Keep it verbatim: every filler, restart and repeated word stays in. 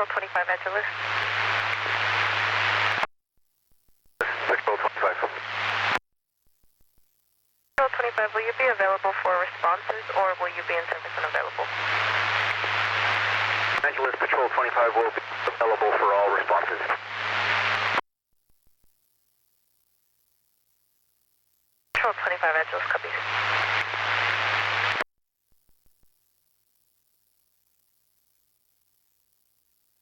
Patrol twenty-five, Angeles. Patrol twenty-five. Patrol twenty-five, will you be available for responses or will you be in service unavailable? Angeles, Patrol twenty-five will be available for all responses. Patrol twenty-five, Angeles, copies.